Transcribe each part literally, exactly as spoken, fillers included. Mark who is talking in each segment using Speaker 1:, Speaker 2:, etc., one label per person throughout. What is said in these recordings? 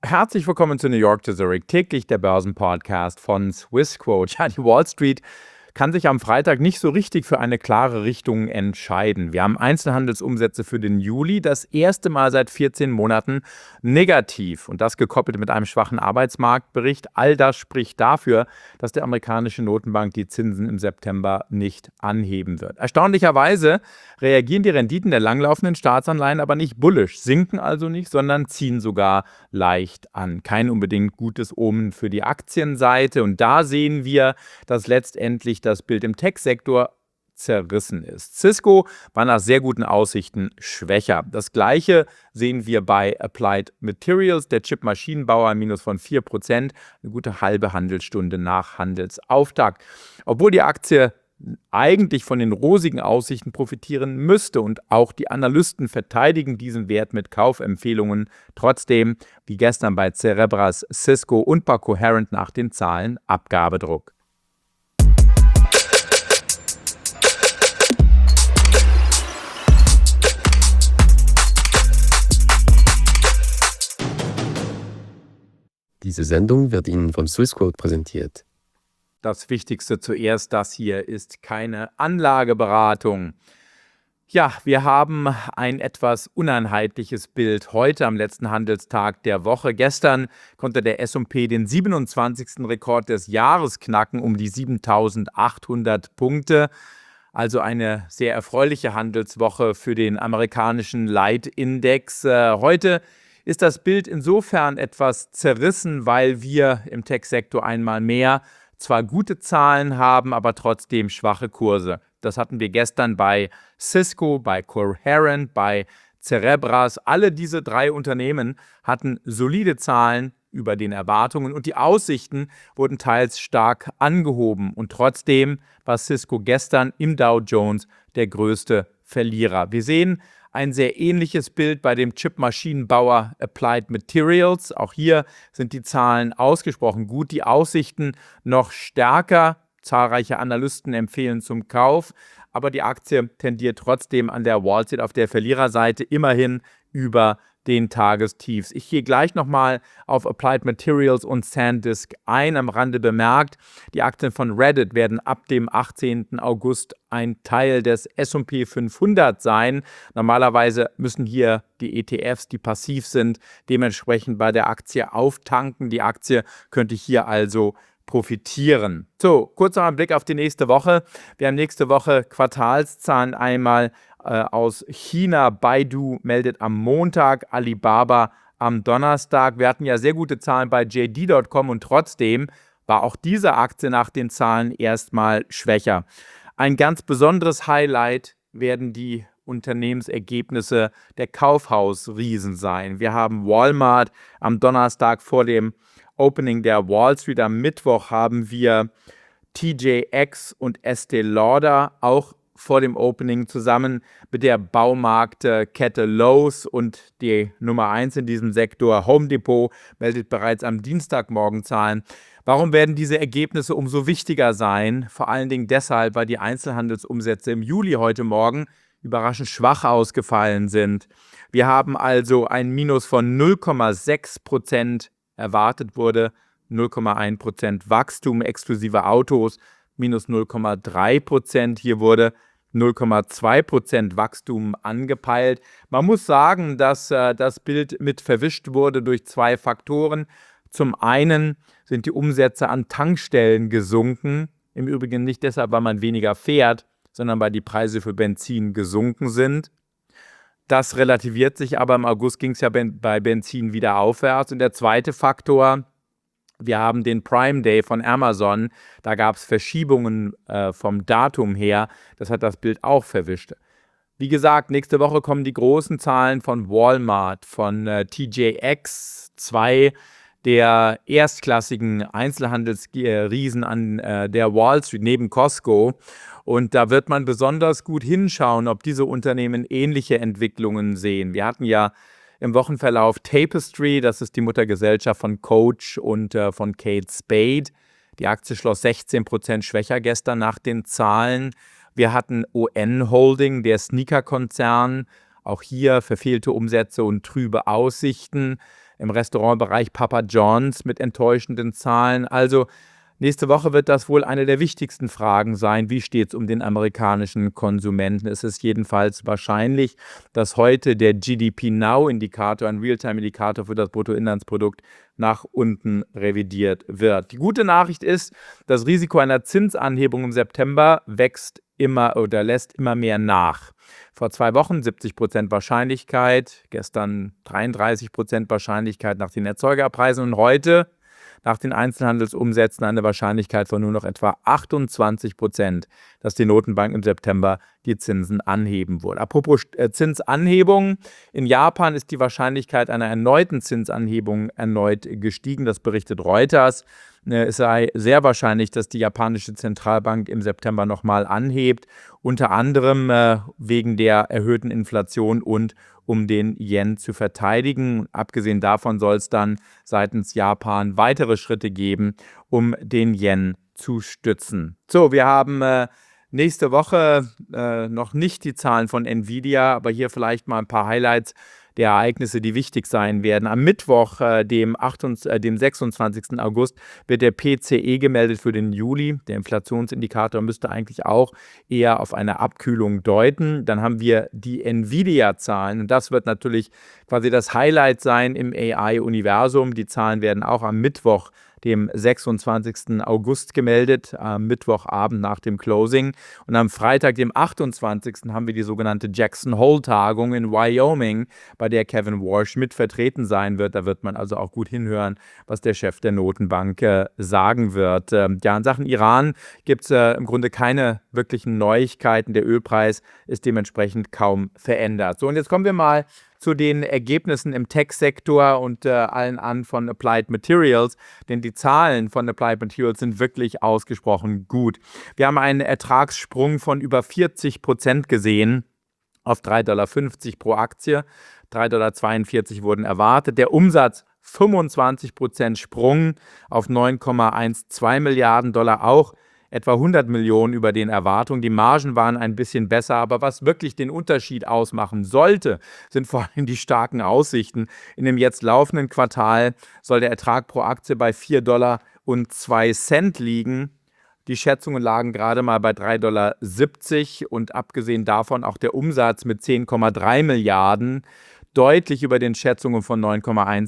Speaker 1: Herzlich willkommen zu New York to Zurich, täglich der Börsenpodcast von Swissquote. Ja, die Wall Street kann sich am Freitag nicht so richtig für eine klare Richtung entscheiden. Wir haben Einzelhandelsumsätze für den Juli, das erste Mal seit vierzehn Monaten negativ. Und das gekoppelt mit einem schwachen Arbeitsmarktbericht. All das spricht dafür, dass die amerikanische Notenbank die Zinsen im September nicht anheben wird. Erstaunlicherweise reagieren die Renditen der langlaufenden Staatsanleihen aber nicht bullisch, sinken also nicht, sondern ziehen sogar leicht an. Kein unbedingt gutes Omen für die Aktienseite. Und da sehen wir, dass letztendlich das Bild im Tech-Sektor zerrissen ist. Cisco war nach sehr guten Aussichten schwächer. Das Gleiche sehen wir bei Applied Materials, der Chip-Maschinenbauer, ein Minus von vier Prozent, eine gute halbe Handelsstunde nach Handelsauftakt. Obwohl die Aktie eigentlich von den rosigen Aussichten profitieren müsste und auch die Analysten verteidigen diesen Wert mit Kaufempfehlungen. Trotzdem, wie gestern bei Cerebras, Cisco und bei Coherent nach den Zahlen, Abgabedruck.
Speaker 2: Diese Sendung wird Ihnen von Swissquote präsentiert.
Speaker 1: Das Wichtigste zuerst, das hier ist keine Anlageberatung. Ja, wir haben ein etwas uneinheitliches Bild heute am letzten Handelstag der Woche. Gestern konnte der S und P den siebenundzwanzigsten Rekord des Jahres knacken, um die siebentausendachthundert Punkte. Also eine sehr erfreuliche Handelswoche für den amerikanischen Leitindex. Äh, heute ist das Bild insofern etwas zerrissen, weil wir im Tech-Sektor einmal mehr zwar gute Zahlen haben, aber trotzdem schwache Kurse. Das hatten wir gestern bei Cisco, bei Coherent, bei Cerebras. Alle diese drei Unternehmen hatten solide Zahlen über den Erwartungen und die Aussichten wurden teils stark angehoben. Und trotzdem war Cisco gestern im Dow Jones der größte Verlierer. Wir sehen ein sehr ähnliches Bild bei dem Chip-Maschinenbauer Applied Materials. Auch hier sind die Zahlen ausgesprochen gut, die Aussichten noch stärker. Zahlreiche Analysten empfehlen zum Kauf, aber die Aktie tendiert trotzdem an der Wall Street auf der Verliererseite immerhin über den Tagestiefs. Ich gehe gleich nochmal auf Applied Materials und SanDisk ein. Am Rande bemerkt, die Aktien von Reddit werden ab dem achtzehnten August ein Teil des S und P fünfhundert sein. Normalerweise müssen hier die E T Fs, die passiv sind, dementsprechend bei der Aktie auftanken. Die Aktie könnte hier also profitieren. So, kurz noch ein Blick auf die nächste Woche. Wir haben nächste Woche Quartalszahlen einmal äh, aus China. Baidu meldet am Montag, Alibaba am Donnerstag. Wir hatten ja sehr gute Zahlen bei J D Punkt com und trotzdem war auch diese Aktie nach den Zahlen erstmal schwächer. Ein ganz besonderes Highlight werden die Unternehmensergebnisse der Kaufhausriesen sein. Wir haben Walmart am Donnerstag vor dem Opening der Wall Street. Am Mittwoch haben wir T J X und Estée Lauder auch vor dem Opening zusammen mit der Baumarktkette Lowe's und die Nummer eins in diesem Sektor, Home Depot, meldet bereits am Dienstagmorgen Zahlen. Warum werden diese Ergebnisse umso wichtiger sein? Vor allen Dingen deshalb, weil die Einzelhandelsumsätze im Juli heute Morgen überraschend schwach ausgefallen sind. Wir haben also ein Minus von null Komma sechs Prozent erwartet wurde, null Komma eins Prozent Wachstum exklusive Autos, minus null Komma drei Prozent. Hier wurde null Komma zwei Prozent Wachstum angepeilt. Man muss sagen, dass äh, das Bild mit verwischt wurde durch zwei Faktoren. Zum einen sind die Umsätze an Tankstellen gesunken. Im Übrigen nicht deshalb, weil man weniger fährt, sondern weil die Preise für Benzin gesunken sind. Das relativiert sich aber. Im August ging es ja bei Benzin wieder aufwärts. Und der zweite Faktor, wir haben den Prime Day von Amazon. Da gab es Verschiebungen äh, vom Datum her. Das hat das Bild auch verwischt. Wie gesagt, nächste Woche kommen die großen Zahlen von Walmart, von äh, T J X, zwei der erstklassigen Einzelhandelsriesen an äh, der Wall Street neben Costco. Und da wird man besonders gut hinschauen, ob diese Unternehmen ähnliche Entwicklungen sehen. Wir hatten ja im Wochenverlauf Tapestry, das ist die Muttergesellschaft von Coach und äh, von Kate Spade. Die Aktie schloss sechzehn Prozent schwächer gestern nach den Zahlen. Wir hatten O N Holding, der Sneaker-Konzern. Auch hier verfehlte Umsätze und trübe Aussichten. im Restaurantbereich Papa John's mit enttäuschenden Zahlen. Also nächste Woche wird das wohl eine der wichtigsten Fragen sein. Wie steht es um den amerikanischen Konsumenten? Es ist jedenfalls wahrscheinlich, dass heute der G D P Now-Indikator, ein Realtime-Indikator für das Bruttoinlandsprodukt, nach unten revidiert wird. Die gute Nachricht ist, das Risiko einer Zinsanhebung im September wächst immer oder lässt immer mehr nach. Vor zwei Wochen siebzig Prozent Wahrscheinlichkeit, gestern dreiunddreißig Prozent Wahrscheinlichkeit nach den Erzeugerpreisen und heute nach den Einzelhandelsumsätzen eine Wahrscheinlichkeit von nur noch etwa achtundzwanzig Prozent, dass die Notenbank im September die Zinsen anheben wird. Apropos Zinsanhebung, in Japan ist die Wahrscheinlichkeit einer erneuten Zinsanhebung erneut gestiegen, das berichtet Reuters. Es sei sehr wahrscheinlich, dass die japanische Zentralbank im September nochmal anhebt, unter anderem äh, wegen der erhöhten Inflation und um den Yen zu verteidigen. Abgesehen davon soll es dann seitens Japan weitere Schritte geben, um den Yen zu stützen. So, wir haben äh, nächste Woche äh, noch nicht die Zahlen von Nvidia, aber hier vielleicht mal ein paar Highlights der Ereignisse, die wichtig sein werden. Am Mittwoch, äh, dem, achtundzwanzigsten, äh, dem sechsundzwanzigsten August, wird der P C E gemeldet für den Juli. Der Inflationsindikator müsste eigentlich auch eher auf eine Abkühlung deuten. Dann haben wir die Nvidia-Zahlen und das wird natürlich quasi das Highlight sein im A I-Universum. Die Zahlen werden auch am Mittwoch, dem sechsundzwanzigsten August gemeldet, am Mittwochabend nach dem Closing. Und am Freitag, dem achtundzwanzigsten haben wir die sogenannte Jackson-Hole-Tagung in Wyoming, bei der Kevin Warsh mit vertreten sein wird. Da wird man also auch gut hinhören, was der Chef der Notenbank äh, sagen wird. Ähm, ja, in Sachen Iran gibt es äh, im Grunde keine wirklichen Neuigkeiten. Der Ölpreis ist dementsprechend kaum verändert. So, und jetzt kommen wir mal zu den Ergebnissen im Tech-Sektor und äh, allen an von Applied Materials, denn die Zahlen von Applied Materials sind wirklich ausgesprochen gut. Wir haben einen Ertragssprung von über vierzig Prozent gesehen auf drei Komma fünfzig Dollar pro Aktie. drei Komma zweiundvierzig Dollar wurden erwartet. Der Umsatz fünfundzwanzig Prozent Sprung auf neun Komma zwölf Milliarden Dollar, auch etwa hundert Millionen über den Erwartungen. Die Margen waren ein bisschen besser, aber was wirklich den Unterschied ausmachen sollte, sind vor allem die starken Aussichten. In dem jetzt laufenden Quartal soll der Ertrag pro Aktie bei vier Dollar und zwei Cent liegen. Die Schätzungen lagen gerade mal bei drei Komma siebzig Dollar und abgesehen davon auch der Umsatz mit zehn Komma drei Milliarden, deutlich über den Schätzungen von neun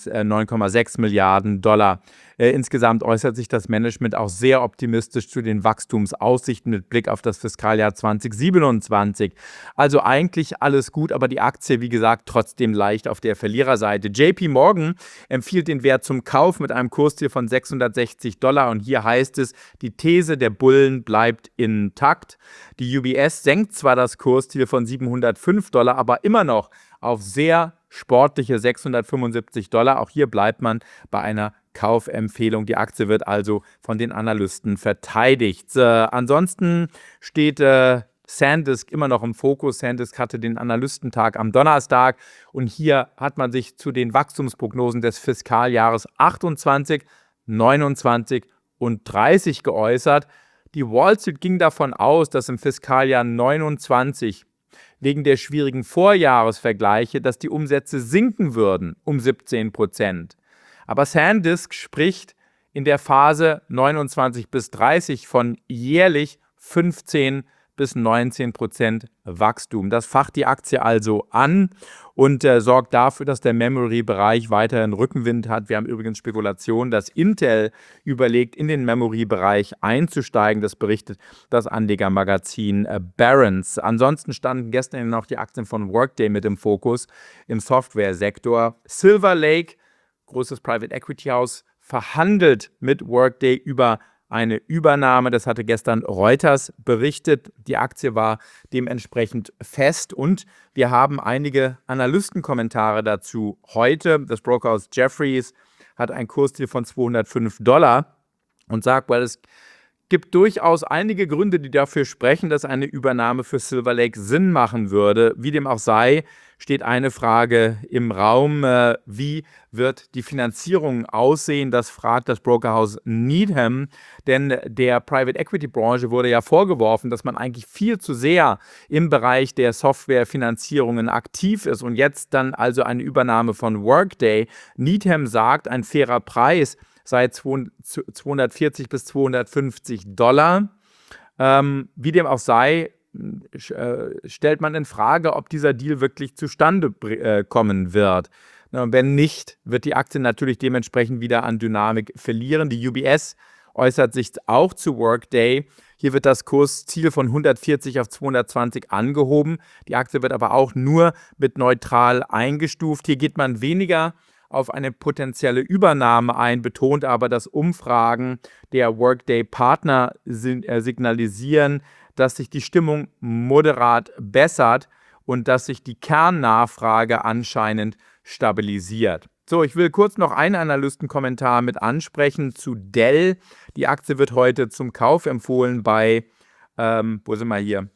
Speaker 1: Komma sechs Milliarden Dollar. Äh, insgesamt äußert sich das Management auch sehr optimistisch zu den Wachstumsaussichten mit Blick auf das Fiskaljahr zweitausendsiebenundzwanzig. Also eigentlich alles gut, aber die Aktie, wie gesagt, trotzdem leicht auf der Verliererseite. J P Morgan empfiehlt den Wert zum Kauf mit einem Kursziel von sechshundertsechzig Dollar und hier heißt es, die These der Bullen bleibt intakt. Die U B S senkt zwar das Kursziel von siebenhundertfünf Dollar, aber immer noch auf sehr sportliche sechshundertfünfundsiebzig Dollar. Auch hier bleibt man bei einer Kaufempfehlung. Die Aktie wird also von den Analysten verteidigt. Äh, ansonsten steht äh, SanDisk immer noch im Fokus. SanDisk hatte den Analystentag am Donnerstag und hier hat man sich zu den Wachstumsprognosen des Fiskaljahres achtundzwanzig, neunundzwanzig und dreißig geäußert. Die Wall Street ging davon aus, dass im Fiskaljahr neunundzwanzig wegen der schwierigen Vorjahresvergleiche, dass die Umsätze sinken würden um siebzehn Prozent. Aber SanDisk spricht in der Phase neunundzwanzig bis dreißig von jährlich fünfzehn bis neunzehn Prozent Wachstum. Das facht die Aktie also an und äh, sorgt dafür, dass der Memory-Bereich weiterhin Rückenwind hat. Wir haben übrigens Spekulationen, dass Intel überlegt, in den Memory-Bereich einzusteigen. Das berichtet das Anlegermagazin äh, Barron's. Ansonsten standen gestern noch die Aktien von Workday mit im Fokus im Software-Sektor. Silver Lake, großes Private Equity Haus, verhandelt mit Workday über eine Übernahme. Das hatte gestern Reuters berichtet. Die Aktie war dementsprechend fest und wir haben einige Analystenkommentare dazu heute. Das Brokerhaus Jefferies hat ein Kursziel von zweihundertfünf Dollar und sagt, well, es gibt durchaus einige Gründe, die dafür sprechen, dass eine Übernahme für Silver Lake Sinn machen würde. Wie dem auch sei, steht eine Frage im Raum. Äh, wie wird die Finanzierung aussehen? Das fragt das Brokerhaus Needham, denn der Private Equity Branche wurde ja vorgeworfen, dass man eigentlich viel zu sehr im Bereich der Softwarefinanzierungen aktiv ist und jetzt dann also eine Übernahme von Workday. Needham sagt, ein fairer Preis sei zweihundertvierzig bis zweihundertfünfzig Dollar. Ähm, wie dem auch sei, äh, stellt man in Frage, ob dieser Deal wirklich zustande äh, kommen wird. Na, wenn nicht, wird die Aktie natürlich dementsprechend wieder an Dynamik verlieren. Die U B S äußert sich auch zu Workday. Hier wird das Kursziel von hundertvierzig auf zweihundertzwanzig angehoben. Die Aktie wird aber auch nur mit neutral eingestuft. Hier geht man weniger auf eine potenzielle Übernahme ein, betont aber, dass Umfragen der Workday-Partner signalisieren, dass sich die Stimmung moderat bessert und dass sich die Kernnachfrage anscheinend stabilisiert. So, ich will kurz noch einen Analystenkommentar mit ansprechen zu Dell. Die Aktie wird heute zum Kauf empfohlen bei, ähm, wo sind wir hier?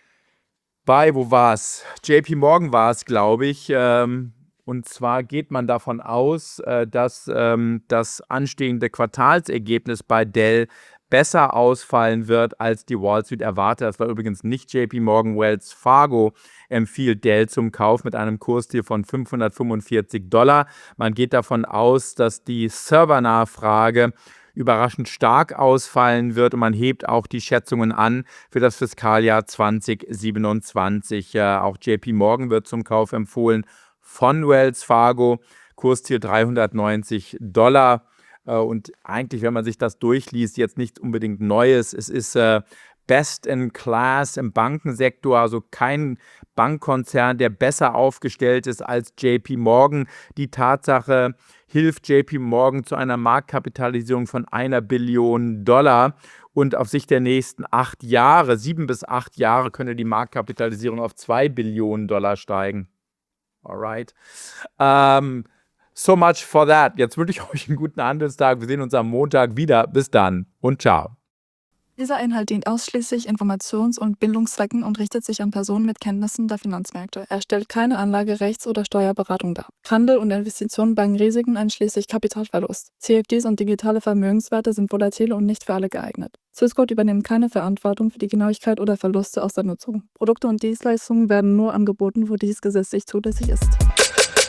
Speaker 1: Bei, wo war es? J P Morgan war es, glaube ich. Ähm, Und zwar geht man davon aus, äh, dass ähm, das anstehende Quartalsergebnis bei Dell besser ausfallen wird, als die Wall Street erwartet. Das war übrigens nicht J P Morgan. Wells Fargo empfiehlt Dell zum Kauf mit einem Kursziel von fünfhundertfünfundvierzig Dollar. Man geht davon aus, dass die Servernachfrage überraschend stark ausfallen wird und man hebt auch die Schätzungen an für das Fiskaljahr zwanzig siebenundzwanzig. Äh, auch J P Morgan wird zum Kauf empfohlen von Wells Fargo, Kursziel dreihundertneunzig Dollar. Äh, und eigentlich, wenn man sich das durchliest, jetzt nicht unbedingt Neues. Es ist äh, Best in Class im Bankensektor, also kein Bankkonzern, der besser aufgestellt ist als J P Morgan. Die Tatsache hilft J P Morgan zu einer Marktkapitalisierung von einer Billion Dollar. Und auf Sicht der nächsten acht Jahre, sieben bis acht Jahre, könne die Marktkapitalisierung auf zwei Billionen Dollar steigen. Alright. Um, so much for that. Jetzt wünsche ich euch einen guten Handelstag. Wir sehen uns am Montag wieder. Bis dann und ciao.
Speaker 3: Dieser Inhalt dient ausschließlich Informations- und Bildungszwecken und richtet sich an Personen mit Kenntnissen der Finanzmärkte. Er stellt keine Anlage-, Rechts- oder Steuerberatung dar. Handel und Investitionen bergen Risiken einschließlich Kapitalverlust. C F Ds und digitale Vermögenswerte sind volatil und nicht für alle geeignet. Swissquote übernimmt keine Verantwortung für die Genauigkeit oder Verluste aus der Nutzung. Produkte und Dienstleistungen werden nur angeboten, wo dies gesetzlich zulässig ist.